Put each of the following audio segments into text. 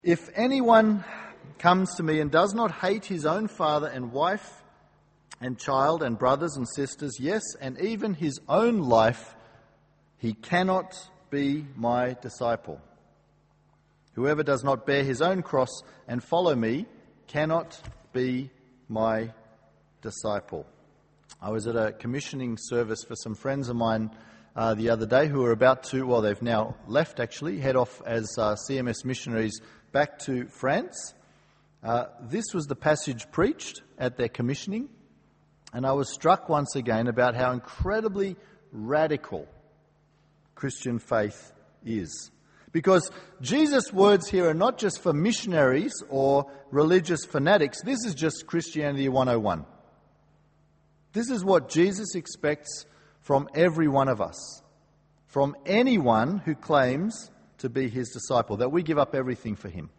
If anyone comes to me and does not hate his own father and wife and child and brothers and sisters, yes, and even his own life, he cannot be my disciple. Whoever does not bear his own cross and follow me cannot be my disciple. I was at a commissioning service for some friends of mine the other day who are about to, well, they've now left actually, head off as CMS missionaries back to France. This was the passage preached at their commissioning, and I was struck once again about how incredibly radical Christian faith is. Because Jesus' words here are not just for missionaries or religious fanatics. This is just Christianity 101. This is what Jesus expects from every one of us, from anyone who claims to be his disciple, that we give up everything for him.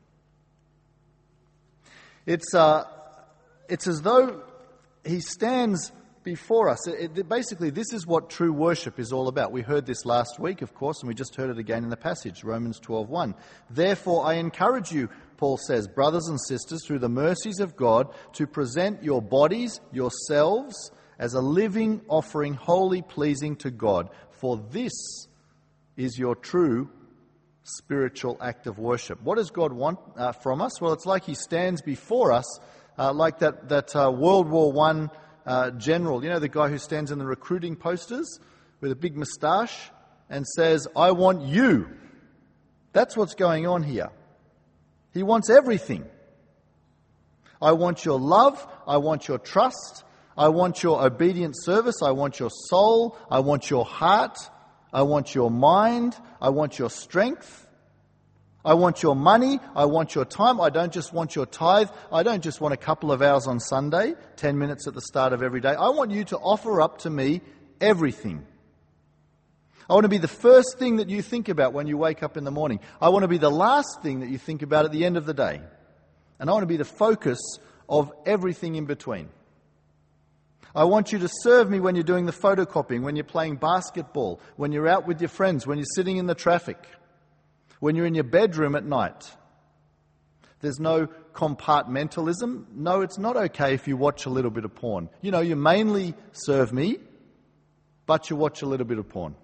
It's as though he stands before us. Basically, this is what true worship is all about. We heard this last week, of course, and we just heard it again in the passage, Romans 12:1. Therefore, I encourage you, Paul says, brothers and sisters, through the mercies of God, to present your bodies, yourselves, as a living offering, wholly pleasing to God. For this is your true spiritual act of worship. What does God want from us? Well, it's like he stands before us like that World War I general, you know, the guy who stands in the recruiting posters with a big moustache and says, I want you. That's what's going on here. He wants everything. I want your love. I want your trust. I want your obedient service. I want your soul. I want your heart. I want your mind. I want your strength. I want your money. I want your time. I don't just want your tithe. I don't just want a couple of hours on Sunday, 10 minutes at the start of every day. I want you to offer up to me everything. I want to be the first thing that you think about when you wake up in the morning. I want to be the last thing that you think about at the end of the day. And I want to be the focus of everything in between. I want you to serve me when you're doing the photocopying, when you're playing basketball, when you're out with your friends, when you're sitting in the traffic, when you're in your bedroom at night. There's no compartmentalism. No, it's not okay if you watch a little bit of porn. You know, you mainly serve me, but you watch a little bit of porn.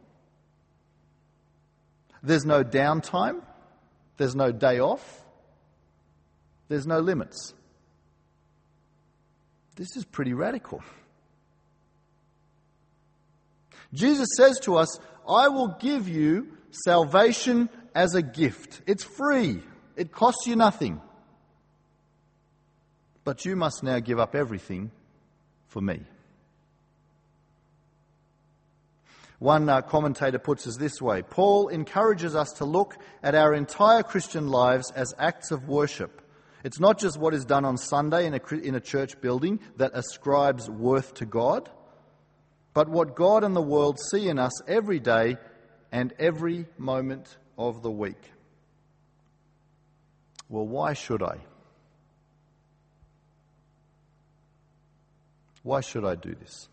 There's no downtime. There's no day off. There's no limits. This is pretty radical. Jesus says to us, I will give you salvation as a gift. It's free. It costs you nothing. But you must now give up everything for me. One commentator puts it this way. Paul encourages us to look at our entire Christian lives as acts of worship. It's not just what is done on Sunday in a church building that ascribes worth to God, but what God and the world see in us every day and every moment of the week. Well, why should I? Why should I do this?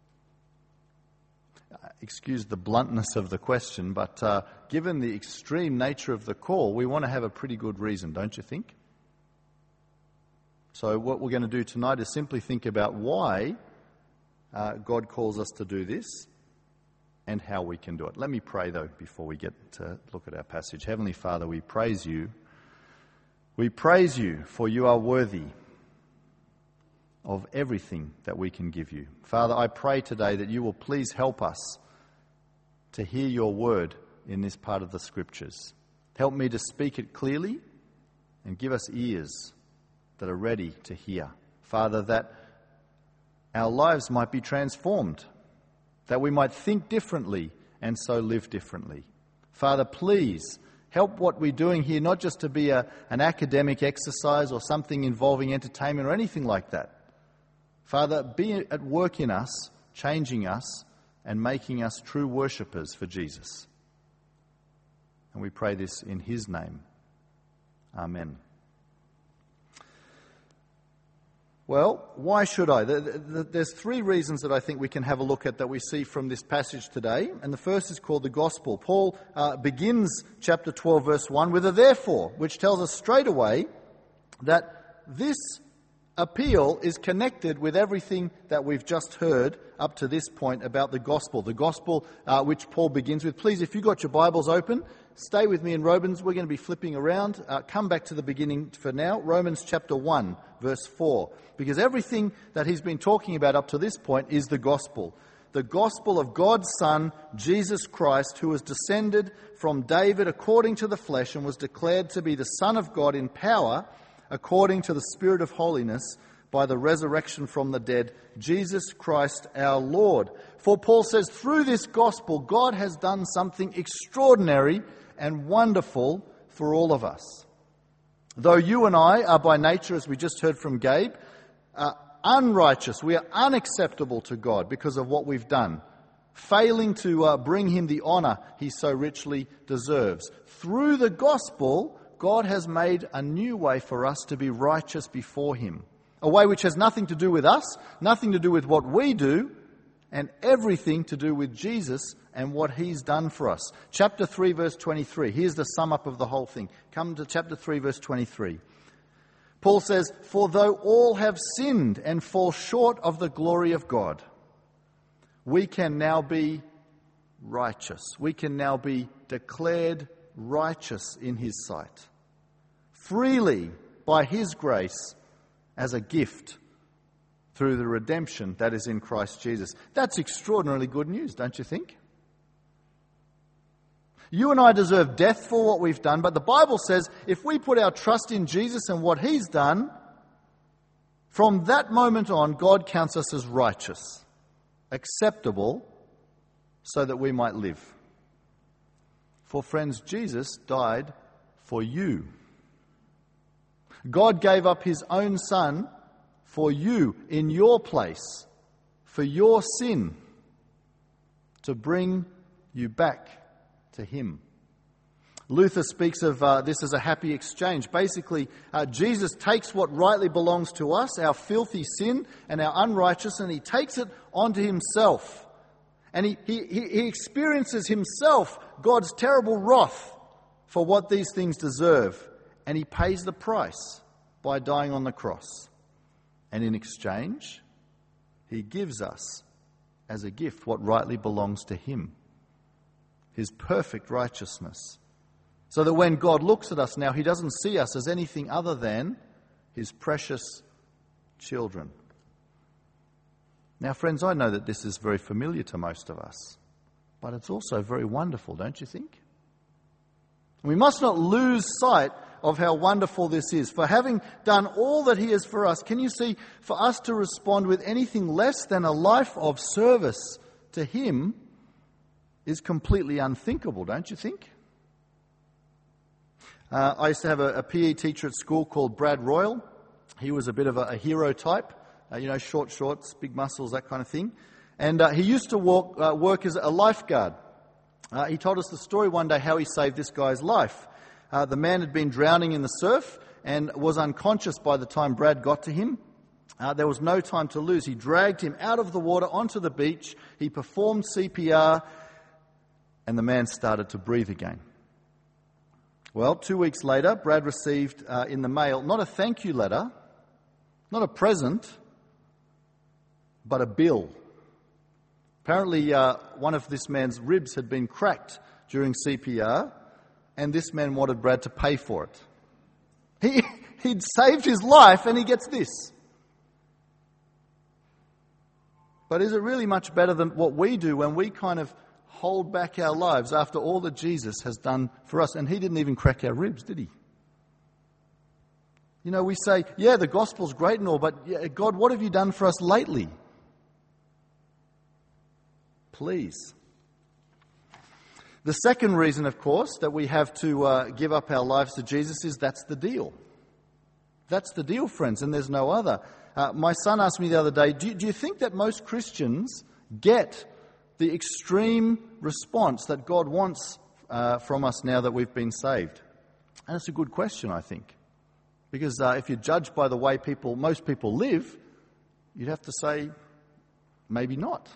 Excuse the bluntness of the question, but given the extreme nature of the call, we want to have a pretty good reason, don't you think? So what we're going to do tonight is simply think about why God calls us to do this and how we can do it. Let me pray, though, before we get to look at our passage. Heavenly Father, we praise you. We praise you for you are worthy of everything that we can give you. Father, I pray today that you will please help us to hear your word in this part of the Scriptures. Help me to speak it clearly and give us ears that are ready to hear. Father, that our lives might be transformed, that we might think differently and so live differently. Father, please help what we're doing here not just to be an academic exercise or something involving entertainment or anything like that. Father, be at work in us, changing us and making us true worshippers for Jesus. And we pray this in his name. Amen. Well, why should I? There's three reasons that I think we can have a look at that we see from this passage today. And the first is called the gospel. Paul begins chapter 12, verse 1 with a therefore, which tells us straight away that this appeal is connected with everything that we've just heard up to this point about the gospel. The gospel which Paul begins with. Please, if you've got your Bibles open, stay with me in Romans. We're going to be flipping around. Come back to the beginning for now. Romans chapter 1, verse 4. Because everything that he's been talking about up to this point is the gospel. The gospel of God's Son, Jesus Christ, who was descended from David according to the flesh and was declared to be the Son of God in power according to the Spirit of holiness by the resurrection from the dead, Jesus Christ our Lord. For Paul says, through this gospel, God has done something extraordinary and wonderful for all of us. Though you and I are by nature, as we just heard from Gabe, unrighteous, we are unacceptable to God because of what we've done, failing to bring him the honour he so richly deserves. Through the gospel, God has made a new way for us to be righteous before him. A way which has nothing to do with us, nothing to do with what we do, and everything to do with Jesus and what he's done for us. Chapter 3, verse 23. Here's the sum up of the whole thing. Come to chapter 3, verse 23. Paul says, for though all have sinned and fall short of the glory of God, we can now be righteous. We can now be declared righteous in his sight, freely by his grace as a gift through the redemption that is in Christ Jesus. That's extraordinarily good news, don't you think? You and I deserve death for what we've done, but the Bible says if we put our trust in Jesus and what he's done, from that moment on, God counts us as righteous, acceptable, so that we might live. For friends, Jesus died for you. God gave up his own Son for you, in your place, for your sin, to bring you back to him. Luther speaks of this as a happy exchange. Basically, Jesus takes what rightly belongs to us, our filthy sin and our unrighteousness, and he takes it onto himself. And he experiences himself God's terrible wrath for what these things deserve. And he pays the price by dying on the cross. And in exchange, he gives us as a gift what rightly belongs to him, his perfect righteousness. So that when God looks at us now, he doesn't see us as anything other than his precious children. Now, friends, I know that this is very familiar to most of us, but it's also very wonderful, don't you think? We must not lose sight of how wonderful this is. For having done all that he is for us, can you see, for us to respond with anything less than a life of service to him is completely unthinkable, don't you think? I used to have a PE teacher at school called Brad Royal. He was a bit of a hero type, short shorts, big muscles, that kind of thing. And he used to work as a lifeguard. He told us the story one day how he saved this guy's life. The man had been drowning in the surf and was unconscious by the time Brad got to him. There was no time to lose. He dragged him out of the water onto the beach. He performed CPR, and the man started to breathe again. Well, 2 weeks later, Brad received in the mail not a thank you letter, not a present, but a bill. Apparently, one of this man's ribs had been cracked during CPR, and this man wanted Brad to pay for it. He'd saved his life, and he gets this. But is it really much better than what we do when we kind of hold back our lives after all that Jesus has done for us? And he didn't even crack our ribs, did he? You know, we say, yeah, the gospel's great and all, but God, what have you done for us lately? Please. The second reason, of course, that we have to give up our lives to Jesus is that's the deal. That's the deal, friends, and there's no other. My son asked me the other day, do you think that most Christians get the extreme response that God wants from us now that we've been saved? And it's a good question, I think. Because if you're judged by the way most people live, You'd have to say, maybe not.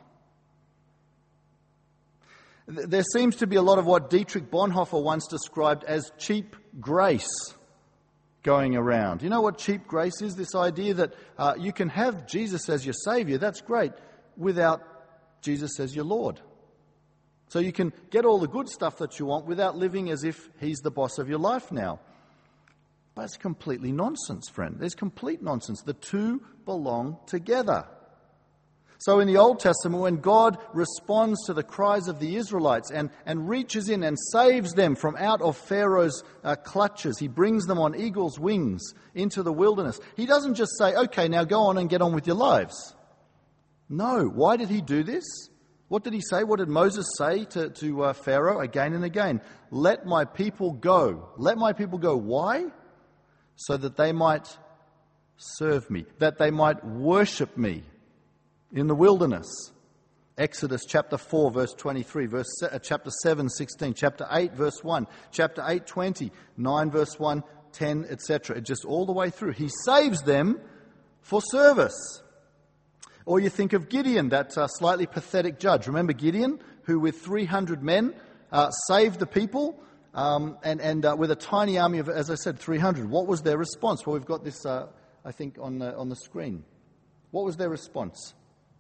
There seems to be a lot of what Dietrich Bonhoeffer once described as cheap grace going around. You know what cheap grace is? This idea that you can have Jesus as your Saviour, that's great, without Jesus as your Lord. So you can get all the good stuff that you want without living as if He's the boss of your life now. But it's completely nonsense, friend. There's complete nonsense. The two belong together. So in the Old Testament, when God responds to the cries of the Israelites and reaches in and saves them from out of Pharaoh's clutches, He brings them on eagle's wings into the wilderness. He doesn't just say, okay, now go on and get on with your lives. No. Why did He do this? What did He say? What did Moses say to Pharaoh again and again? Let my people go. Let my people go. Why? So that they might serve me, that they might worship me in the wilderness. Exodus chapter 4 verse 23, chapter 7, 16, chapter 8 verse 1, chapter 8, 20, 9 verse 1, 10, etc. Just all the way through. He saves them for service. Or you think of Gideon, that slightly pathetic judge. Remember Gideon, who with 300 men saved the people and with a tiny army of, as I said, 300. What was their response? Well, we've got this, I think, on the screen. What was their response?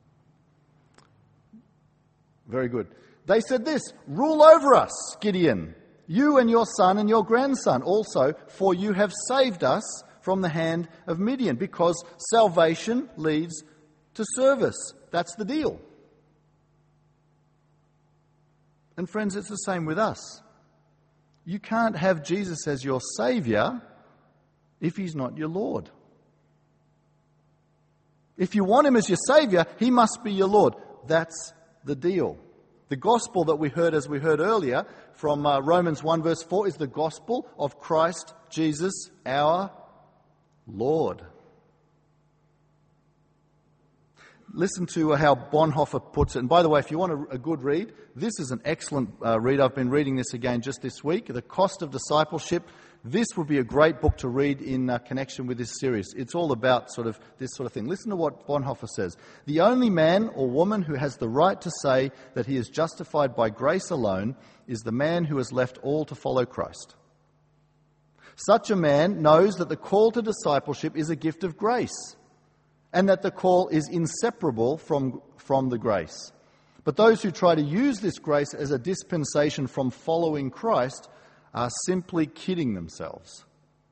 Very good. They said this, rule over us, Gideon, you and your son and your grandson also, for you have saved us from the hand of Midian, because salvation leads to service. That's the deal. And friends, it's the same with us. You can't have Jesus as your Saviour if He's not your Lord. If you want Him as your Saviour, He must be your Lord. That's the deal. The gospel that we heard, as we heard earlier, from Romans 1 verse 4, is the gospel of Christ Jesus our Lord. Listen to how Bonhoeffer puts it. And by the way, if you want a good read, this is an excellent read. I've been reading this again just this week. The Cost of Discipleship. This would be a great book to read in connection with this series. It's all about this sort of thing. Listen to what Bonhoeffer says. The only man or woman who has the right to say that he is justified by grace alone is the man who has left all to follow Christ. Such a man knows that the call to discipleship is a gift of grace, and that the call is inseparable from the grace. But those who try to use this grace as a dispensation from following Christ are simply kidding themselves.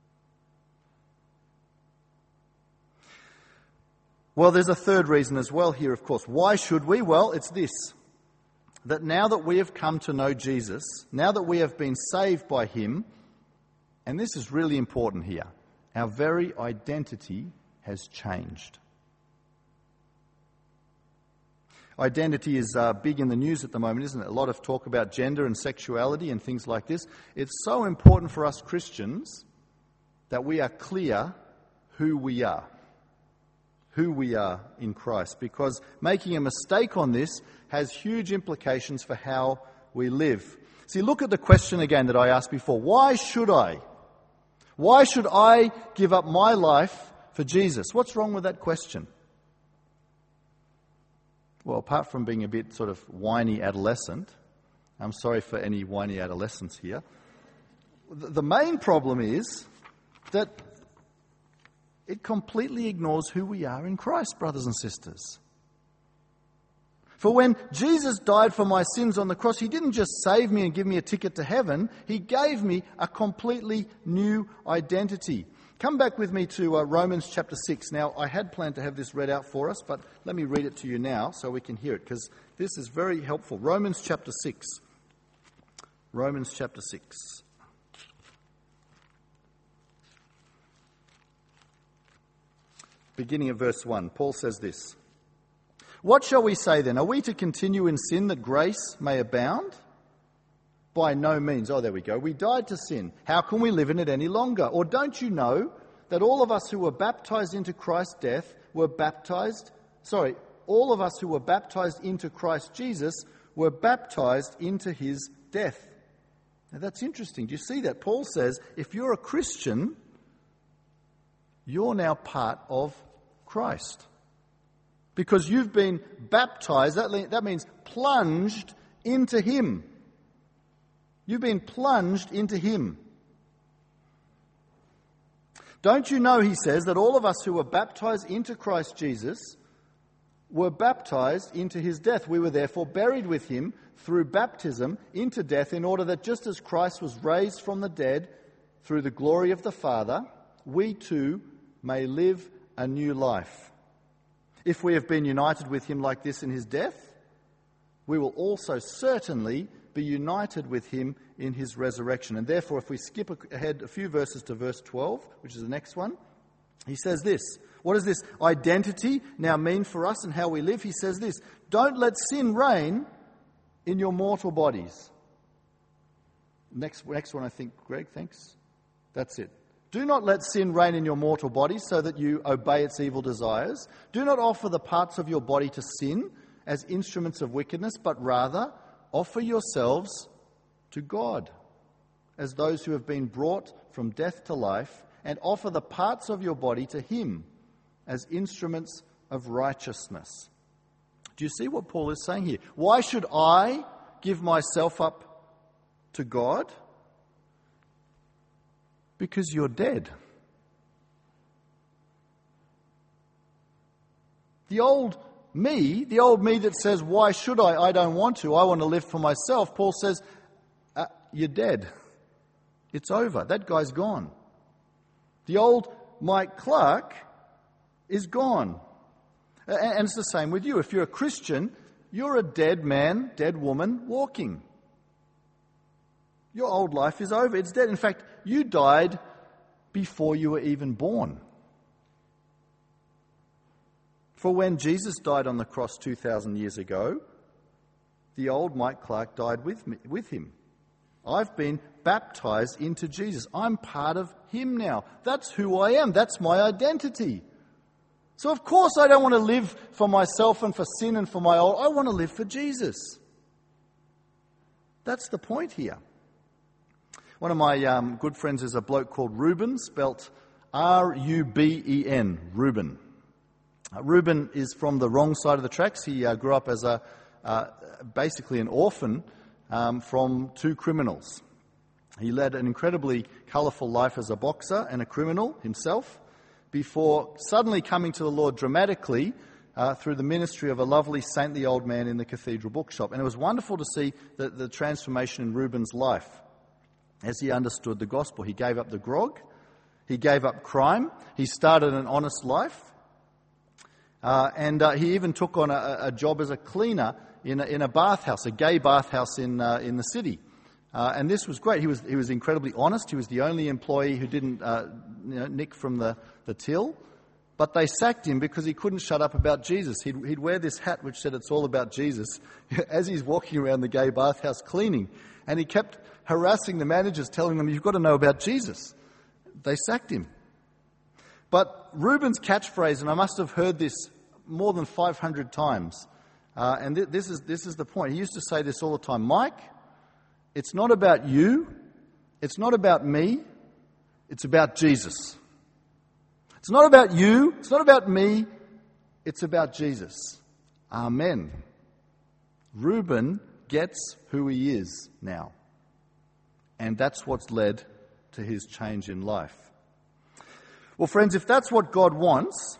Well, there's a third reason as well here, of course. Why should we? Well, it's this, that now that we have come to know Jesus, now that we have been saved by Him, and this is really important here, our very identity has changed. Identity is big in the news at the moment, isn't it? A lot of talk about gender and sexuality and things like this. It's so important for us Christians that we are clear who we are in Christ, because making a mistake on this has huge implications for how we live. See, look at the question again that I asked before. Why should I? Why should I give up my life for Jesus? What's wrong with that question? Well, apart from being a bit sort of whiny adolescent, I'm sorry for any whiny adolescents here, the main problem is that it completely ignores who we are in Christ, brothers and sisters. For when Jesus died for my sins on the cross, He didn't just save me and give me a ticket to heaven, He gave me a completely new identity. Come back with me to Romans chapter 6. Now, I had planned to have this read out for us, but let me read it to you now so we can hear it, because this is very helpful. Romans chapter 6. Romans chapter 6. Beginning of verse 1, Paul says this. What shall we say then? Are we to continue in sin that grace may abound? By no means. Oh, there we go. We died to sin. How can we live in it any longer? Or don't you know that all of us who were baptized into Christ's death all of us who were baptized into Christ Jesus were baptized into His death. Now that's interesting. Do you see that? Paul says, if you're a Christian, you're now part of Christ. Because you've been baptized, that means plunged into him. You've been plunged into him. Don't you know, he says, that all of us who were baptized into Christ Jesus were baptized into his death. We were therefore buried with him through baptism into death, in order that just as Christ was raised from the dead through the glory of the Father, we too may live a new life. If we have been united with him like this in his death, we will also certainly be united with him in his resurrection. And therefore, if we skip ahead a few verses to verse 12, which is the next one, he says this. What does this identity now mean for us and how we live? He says this: don't let sin reign in your mortal bodies. Next one, I think, Greg, thanks. That's it. Do not let sin reign in your mortal bodies so that you obey its evil desires. Do not offer the parts of your body to sin as instruments of wickedness, but rather offer yourselves to God as those who have been brought from death to life, and offer the parts of your body to him as instruments of righteousness. Do you see what Paul is saying here? Why should I give myself up to God? Because you're dead. The old me that says, why should I? I don't want to. I want to live for myself. Paul says, you're dead. It's over. That guy's gone. The old Mike Clark is gone. And it's the same with you. If you're a Christian, you're a dead man, dead woman walking. Your old life is over. It's dead. In fact, you died before you were even born. For when Jesus died on the cross 2,000 years ago, the old Mike Clark died with him. I've been baptized into Jesus. I'm part of him now. That's who I am. That's my identity. So of course I don't want to live for myself and for sin and for my old. I want to live for Jesus. That's the point here. One of my good friends is a bloke called Reuben, spelt R-U-B-E-N, Reuben. Reuben is from the wrong side of the tracks. He grew up as basically an orphan from two criminals. He led an incredibly colourful life as a boxer and a criminal himself, before suddenly coming to the Lord dramatically through the ministry of a lovely saintly old man in the cathedral bookshop. And it was wonderful to see the transformation in Reuben's life as he understood the gospel. He gave up the grog, he gave up crime, he started an honest life, and he even took on a job as a cleaner in a bathhouse, a gay bathhouse in the city. And this was great. He was incredibly honest. He was the only employee who didn't nick from the till. But they sacked him because he couldn't shut up about Jesus. He'd wear this hat which said it's all about Jesus as he's walking around the gay bathhouse cleaning. And he kept harassing the managers, telling them, you've got to know about Jesus. They sacked him. But Reuben's catchphrase, and I must have heard this more than 500 times, and this is the point. He used to say this all the time: Mike, it's not about you, it's not about me, it's about Jesus. It's not about you, it's not about me, it's about Jesus. Amen. Reuben gets who he is now. And that's what's led to his change in life. Well, friends, if that's what God wants,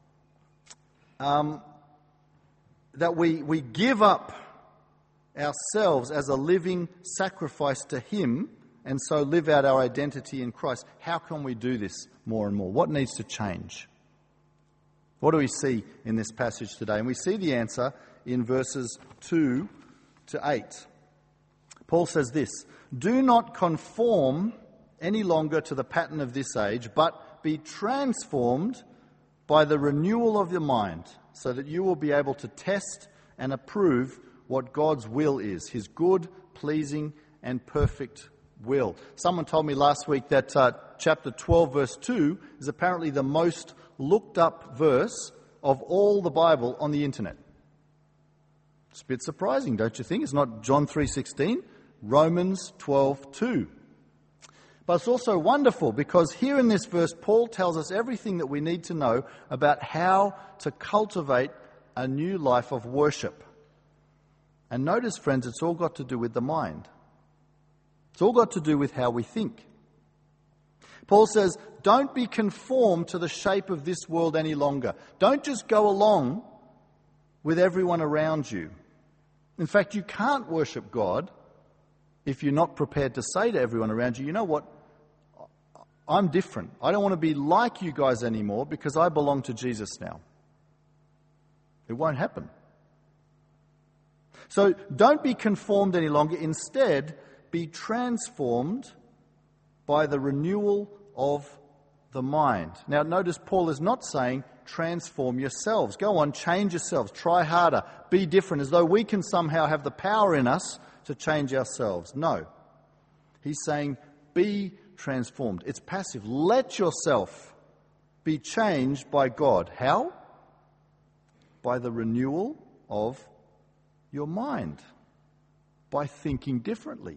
that we give up ourselves as a living sacrifice to him and so live out our identity in Christ, how can we do this more and more? What needs to change? What do we see in this passage today? And we see the answer in verses 2 to 8. Paul says this: do not conform any longer to the pattern of this age, but be transformed by the renewal of your mind, so that you will be able to test and approve what God's will is, his good, pleasing, and perfect will. Someone told me last week that chapter 12, verse 2 is apparently the most looked up verse of all the Bible on the internet. It's a bit surprising, don't you think? It's not John 3:16, Romans 12:2. But it's also wonderful because here in this verse, Paul tells us everything that we need to know about how to cultivate a a new life of worship. And notice, friends, it's all got to do with the mind. It's all got to do with how we think. Paul says, don't be conformed to the shape of this world any longer. Don't just go along with everyone around you. In fact, you can't worship God if you're not prepared to say to everyone around you, you know what, I'm different. I don't want to be like you guys anymore because I belong to Jesus now. It won't happen. So don't be conformed any longer. Instead, be transformed by the renewal of the mind. Now, notice Paul is not saying transform yourselves. Go on, change yourselves. Try harder. Be different, as though we can somehow have the power in us to change ourselves. No. He's saying be transformed. It's passive. Let yourself be changed by God. How? By the renewal of your mind. By thinking differently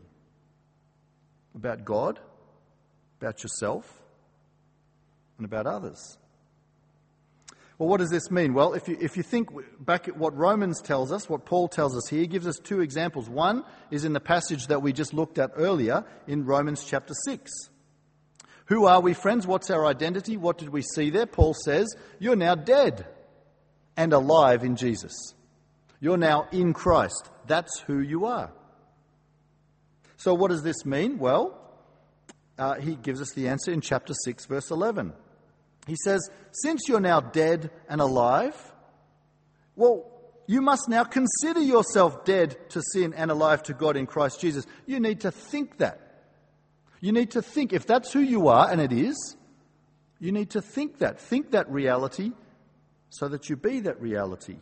about God, about yourself, and about others. Well, what does this mean? Well, if you think back at what Romans tells us, what Paul tells us here, he gives us two examples. One is in the passage that we just looked at earlier in Romans chapter 6. Who are we, friends? What's our identity? What did we see there? Paul says, you're now dead and alive in Jesus. You're now in Christ. That's who you are. So what does this mean? Well, he gives us the answer in chapter 6, verse 11. He says, since you're now dead and alive, well, you must now consider yourself dead to sin and alive to God in Christ Jesus. You need to think that. You need to think, if that's who you are, and it is, you need to think that. Think that reality so that you be that reality.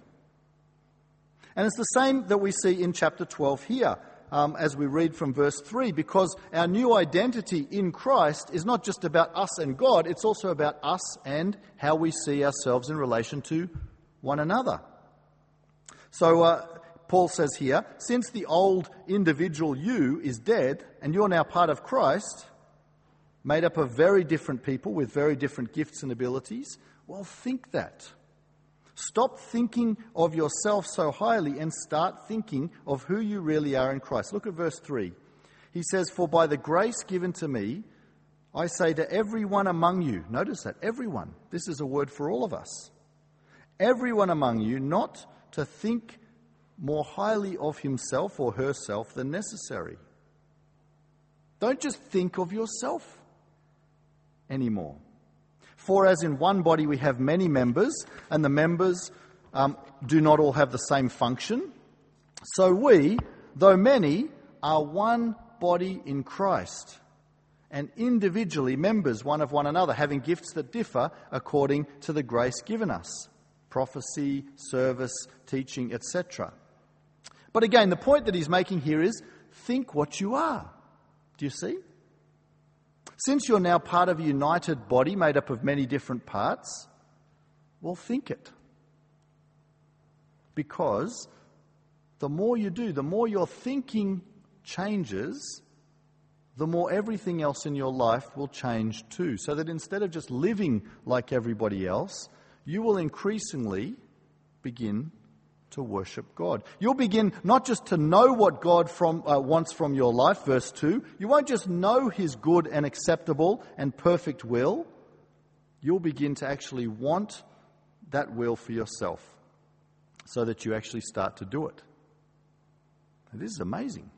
And it's the same that we see in chapter 12 here. As we read from verse 3, because our new identity in Christ is not just about us and God, it's also about us and how we see ourselves in relation to one another. So Paul says here, since the old individual you is dead and you're now part of Christ, made up of very different people with very different gifts and abilities, well, think that. Stop thinking of yourself so highly and start thinking of who you really are in Christ. Look at verse 3. He says, for by the grace given to me, I say to everyone among you, notice that, everyone, this is a word for all of us, everyone among you not to think more highly of himself or herself than necessary. Don't just think of yourself anymore. For as in one body we have many members, and the members do not all have the same function, so we, though many, are one body in Christ, and individually members one of one another, having gifts that differ according to the grace given us, prophecy, service, teaching, etc. But again, the point that he's making here is, think what you are. Do you see? Since you're now part of a united body made up of many different parts, well, think it. Because the more you do, the more your thinking changes, the more everything else in your life will change too. So that instead of just living like everybody else, you will increasingly begin to worship God. You'll begin not just to know what God wants from your life, verse 2. You won't just know his good and acceptable and perfect will. You'll begin to actually want that will for yourself so that you actually start to do it. And this is amazing.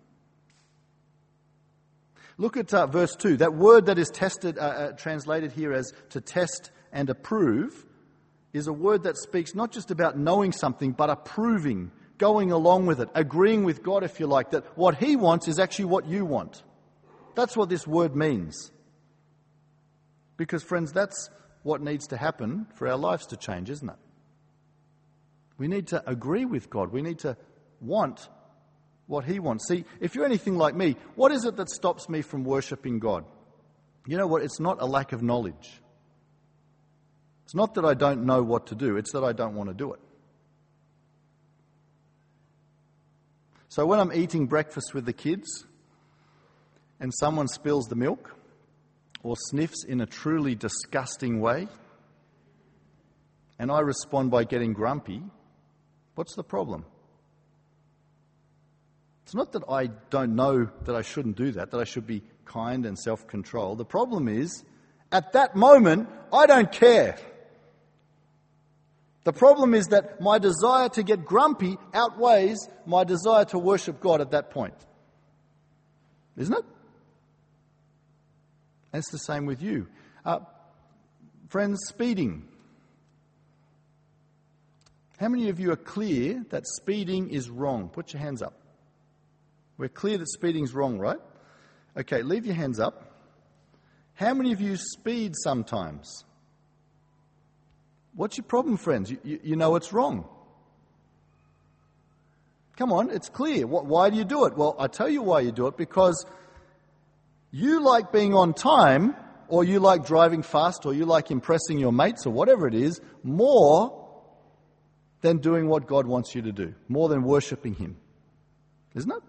Look at verse 2. That word that is translated here as to test and approve is a word that speaks not just about knowing something, but approving, going along with it, agreeing with God, if you like, that what he wants is actually what you want. That's what this word means. Because, friends, that's what needs to happen for our lives to change, isn't it? We need to agree with God. We need to want what he wants. See, if you're anything like me, what is it that stops me from worshipping God? You know what? It's not a lack of knowledge. It's not that I don't know what to do, it's that I don't want to do it. So when I'm eating breakfast with the kids and someone spills the milk or sniffs in a truly disgusting way, and I respond by getting grumpy, What's the problem? It's not that I don't know that I shouldn't do that I should be kind and self-controlled. The problem is, at that moment, I don't care. The problem is that my desire to get grumpy outweighs my desire to worship God at that point. Isn't it? And it's the same with you. Friends, speeding. How many of you are clear that speeding is wrong? Put your hands up. We're clear that speeding is wrong, right? Okay, leave your hands up. How many of you speed sometimes? What's your problem, friends? You know it's wrong. Come on, it's clear. Why do you do it? Well, I tell you why you do it. Because you like being on time, or you like driving fast, or you like impressing your mates, or whatever it is, more than doing what God wants you to do, more than worshipping Him. Isn't it?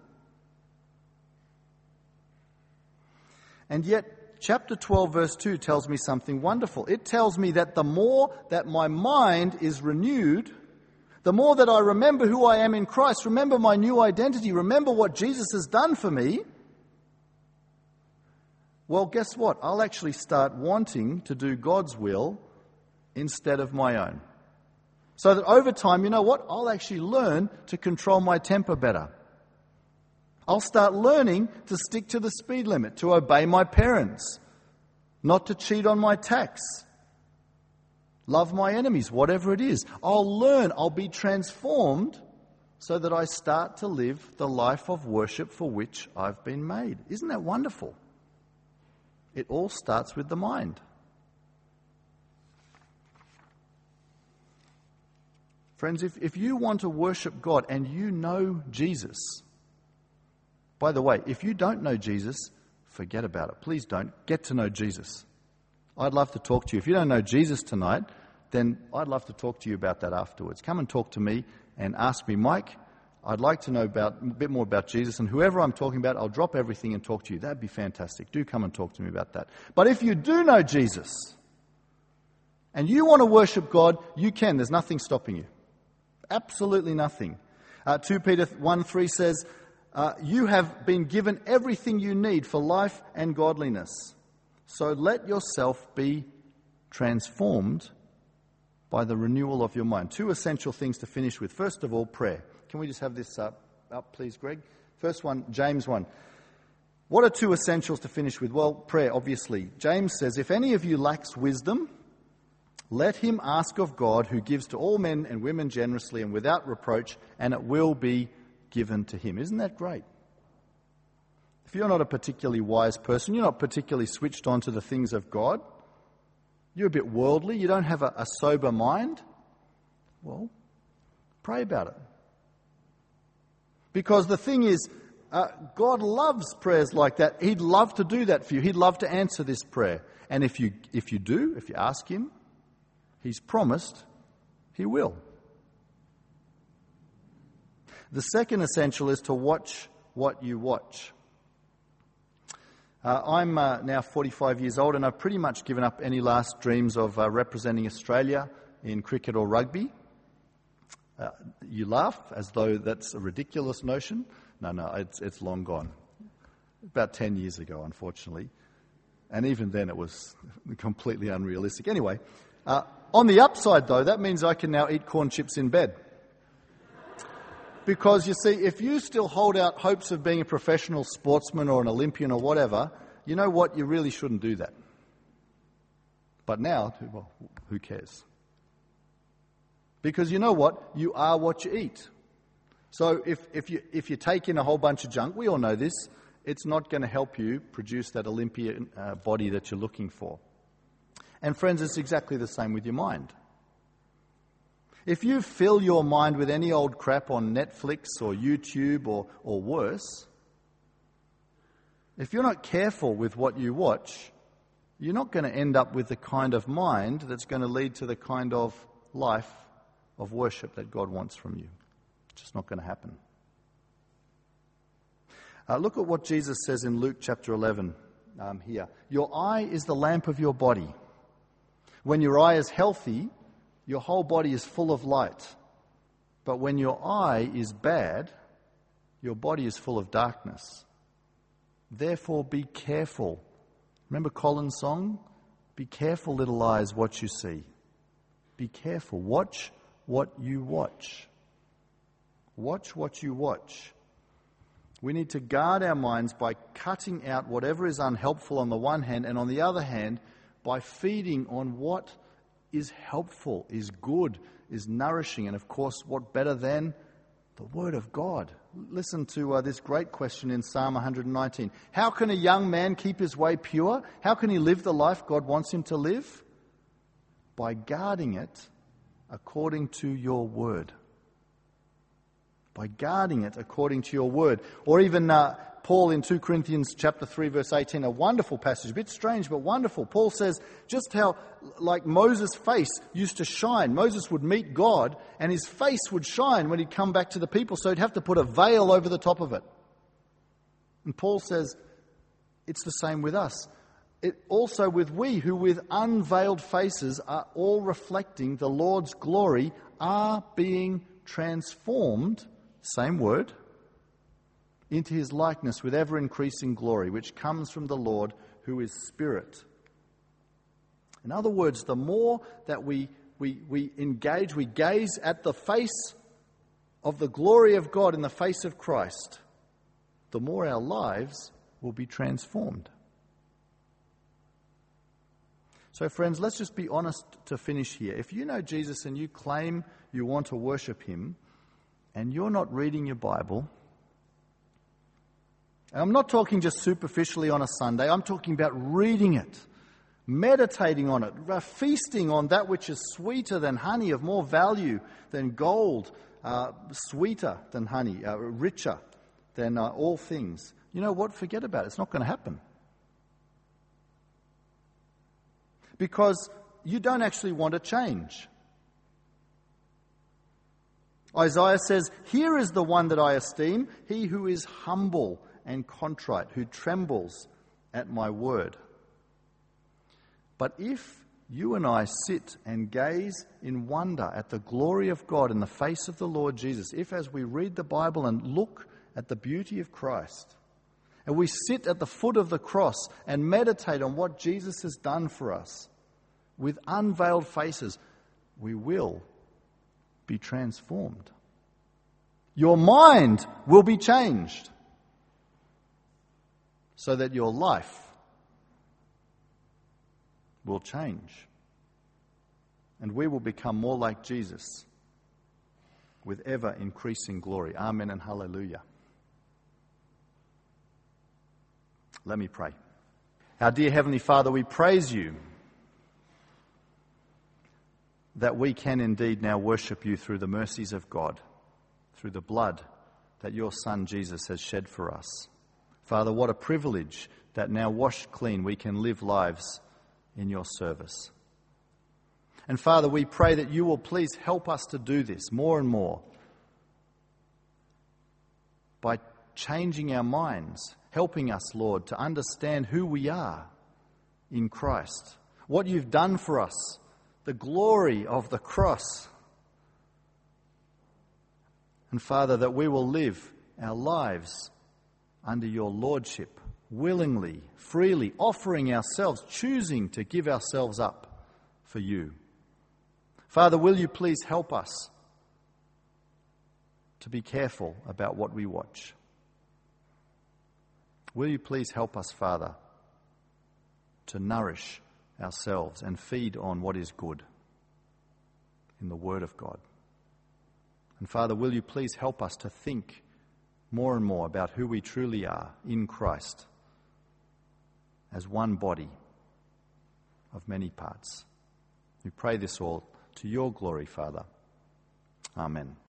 And yet, chapter 12, verse 2 tells me something wonderful. It tells me that the more that my mind is renewed, the more that I remember who I am in Christ, remember my new identity, remember what Jesus has done for me, well, guess what? I'll actually start wanting to do God's will instead of my own. So that over time, you know what? I'll actually learn to control my temper better. I'll start learning to stick to the speed limit, to obey my parents, not to cheat on my tax, love my enemies, whatever it is. I'll learn, I'll be transformed so that I start to live the life of worship for which I've been made. Isn't that wonderful? It all starts with the mind. Friends, if you want to worship God and you know Jesus, by the way, if you don't know Jesus, forget about it. Please don't. Get to know Jesus. I'd love to talk to you. If you don't know Jesus tonight, then I'd love to talk to you about that afterwards. Come and talk to me and ask me, Mike, I'd like to know a bit more about Jesus, and whoever I'm talking about, I'll drop everything and talk to you. That'd be fantastic. Do come and talk to me about that. But if you do know Jesus and you want to worship God, you can. There's nothing stopping you. Absolutely nothing. 2 Peter 1:3 says, you have been given everything you need for life and godliness. So let yourself be transformed by the renewal of your mind. 2 essential things to finish with. First of all, prayer. Can we just have this up please, Greg? First one, James 1. What are 2 essentials to finish with? Well, prayer, obviously. James says, if any of you lacks wisdom, let him ask of God, who gives to all men and women generously and without reproach, and it will be given to him. Isn't that great? If you're not a particularly wise person, you're not particularly switched on to the things of God, you're a bit worldly, you don't have a sober mind, well, pray about it. Because the thing is, God loves prayers like that. He'd love to do that for you. He'd love to answer this prayer. And if you ask Him, He's promised He will. The second essential is to watch what you watch. I'm now 45 years old, and I've pretty much given up any last dreams of representing Australia in cricket or rugby. You laugh as though that's a ridiculous notion. No, it's long gone. About 10 years ago, unfortunately. And even then it was completely unrealistic. Anyway, on the upside, though, that means I can now eat corn chips in bed. Because, you see, if you still hold out hopes of being a professional sportsman or an Olympian or whatever, you know what? You really shouldn't do that. But now, well, who cares? Because you know what? You are what you eat. So if you take in a whole bunch of junk, we all know this, it's not going to help you produce that Olympian body that you're looking for. And friends, it's exactly the same with your mind. If you fill your mind with any old crap on Netflix or YouTube or worse, if you're not careful with what you watch, you're not going to end up with the kind of mind that's going to lead to the kind of life of worship that God wants from you. It's just not going to happen. Look at what Jesus says in Luke chapter 11 here. Your eye is the lamp of your body. When your eye is healthy, your whole body is full of light. But when your eye is bad, your body is full of darkness. Therefore be careful. Remember Colin's song? Be careful, little eyes, what you see. Be careful. Watch what you watch. Watch what you watch. We need to guard our minds by cutting out whatever is unhelpful on the one hand, and on the other hand, by feeding on what is helpful, is good, is nourishing, and of course, what better than the Word of God? Listen to this great question in Psalm 119. How can a young man keep his way pure? How can he live the life God wants him to live? By guarding it according to your Word. By guarding it according to your Word. Or even Paul in 2 Corinthians chapter 3 verse 18, a wonderful passage, a bit strange but wonderful. Paul says just how like Moses' face used to shine. Moses would meet God and his face would shine when he'd come back to the people, so he'd have to put a veil over the top of it. And Paul says it's the same with us. It also with we who with unveiled faces are all reflecting the Lord's glory are being transformed, same word, into his likeness with ever-increasing glory, which comes from the Lord who is Spirit. In other words, the more that we engage, we gaze at the face of the glory of God in the face of Christ, the more our lives will be transformed. So friends, let's just be honest to finish here. If you know Jesus and you claim you want to worship him, and you're not reading your Bible, and I'm not talking just superficially on a Sunday, I'm talking about reading it, meditating on it, feasting on that which is sweeter than honey, of more value than gold, sweeter than honey, richer than all things. You know what? Forget about it. It's not going to happen. Because you don't actually want to change. Isaiah says, "Here is the one that I esteem, he who is humble and contrite, who trembles at my word." But if you and I sit and gaze in wonder at the glory of God in the face of the Lord Jesus, if as we read the Bible and look at the beauty of Christ, and we sit at the foot of the cross and meditate on what Jesus has done for us with unveiled faces, we will be transformed. Your mind will be changed so that your life will change. And we will become more like Jesus with ever increasing glory. Amen and hallelujah. Let me pray. Our dear Heavenly Father, we praise you that we can indeed now worship you through the mercies of God, through the blood that your Son Jesus has shed for us. Father, what a privilege that now washed clean we can live lives in your service. And Father, we pray that you will please help us to do this more and more by changing our minds, helping us, Lord, to understand who we are in Christ, what you've done for us, the glory of the cross. And Father, that we will live our lives under your lordship, willingly, freely, offering ourselves, choosing to give ourselves up for you. Father, will you please help us to be careful about what we watch? Will you please help us, Father, to nourish ourselves and feed on what is good in the Word of God? And Father, will you please help us to think more and more about who we truly are in Christ as one body of many parts. We pray this all to your glory, Father. Amen.